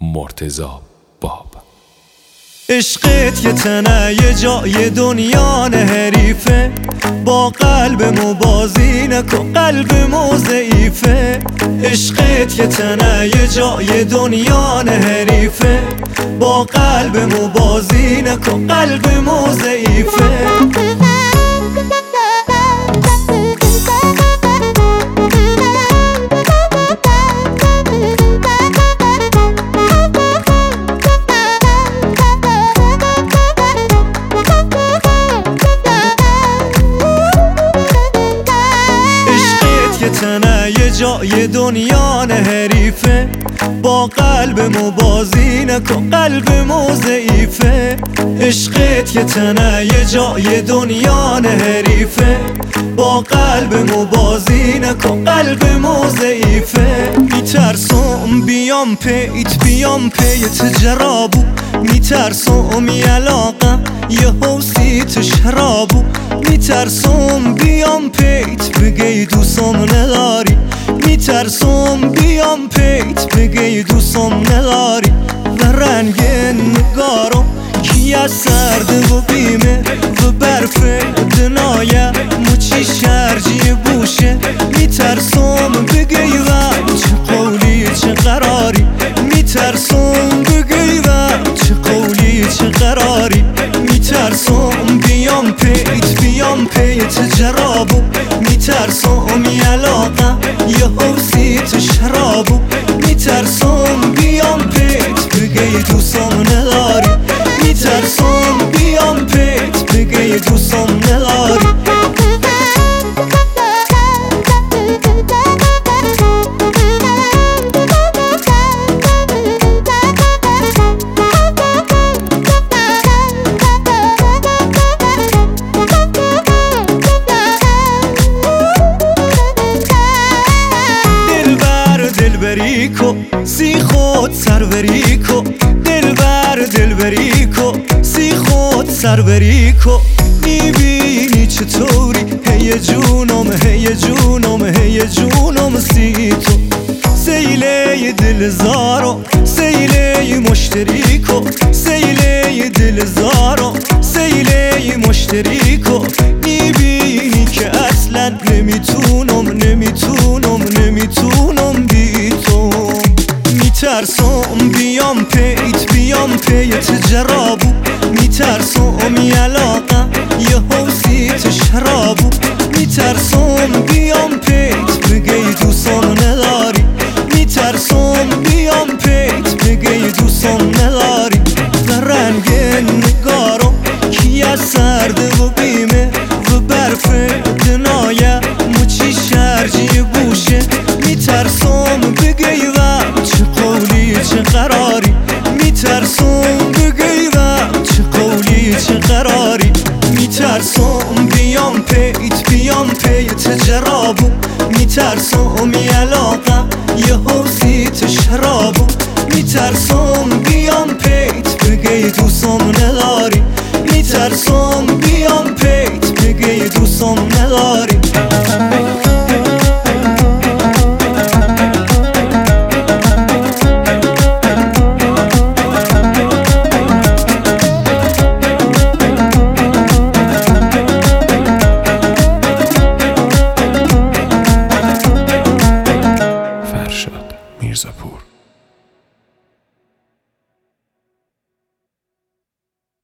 مرتضی باب. عشقت یه تنه یه جای دنیا نه حریفه، با قلبمو بازی نکن قلبمو ضعیفه. عشقت یه تنه یه جای دنیا نه حریفه، با قلبمو بازی نکن قلبمو ضعیفه. تنه یه جای دنیا نه حریفه، با قلبمو بازی نکن قلبمو ضعیفه. عشقت یه تنه یه جای دنیا نه حریفه، با قلبمو بازی نکن قلبمو ضعیفه. میترسم بیام پیت جرابو، میترسم علاقم یه حوصیت شرابو. میترسم بیام پیت بگی دوستم نداری، میترسم بیام پیت بگی دوستم نداری. و رنگ نگارم کی از سرد و بیمه و برف دنایه مچی شرجی بوشه. میترسم بگی و چه قولی چه قراری، میترسم بگی و چه قولی چه قراری. میترسم بیام پیت جرابو، میترسم علاقم یه حوصیت شرابو. میترسم بیام پیت بگی دوستم نداری، میترسم بیام پیت بگی دوستم نداری. سی خود سروری کو دلبری کو سی خود سروری کو. میبینی چطوری هی جونم سی تو. سیله دل زارو سیله مشتری کو، سیله دل زارو سیله مشتری کو. میبینی که اصلا نمیتونم بی تو. میترسم بیام پیت جرابو، میترسم علاقم یه حوصیت شرابو. میترسم بیام پیت بگی دوستم نداری، میترسم بیام پیت بگی دوستم نداری. و رنگ نگارم کی از سرد